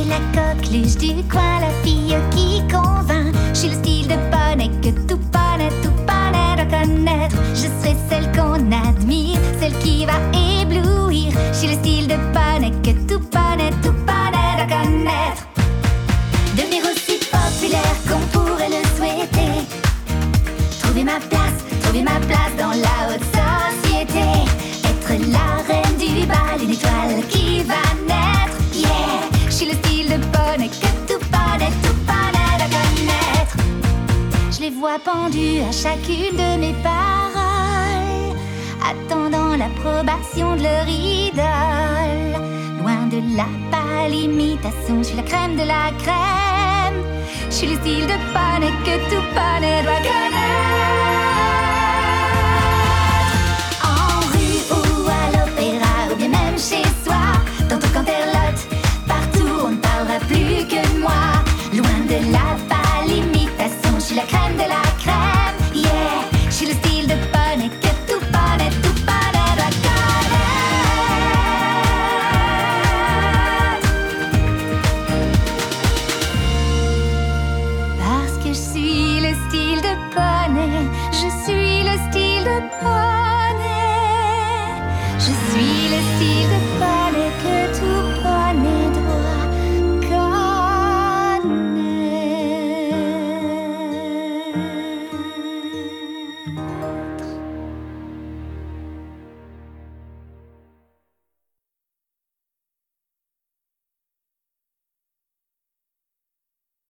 la coqueluche du coin, la fille qui convainc. Je suis le style de poney que tout poney doit connaître. Je serai celle qu'on admire, celle qui va éblouir. Je suis le style de poney que tout poney doit connaître. Devenir aussi populaire qu'on pourrait le souhaiter. Trouver ma place dans la haute société. Être la reine du bal, une étoile qui va naître. Yeah, je suis le style de poney que tout poney doit connaître. Je les vois pendus à chacune de mes paroles, attendant l'approbation de leur idole. Loin de la pâle imitation, je suis la crème de la crème. Je suis le style de poney que tout poney doit connaître. En rue ou à l'opéra, ou bien même chez soi, dans ton canterlote, partout on ne parlera plus que de moi. Loin de la pâle imitation, je suis la crème de la crème. Yeah, je suis le style de poney que tout poney doit connaître. Parce que je suis le style de poney, je suis le style de poney.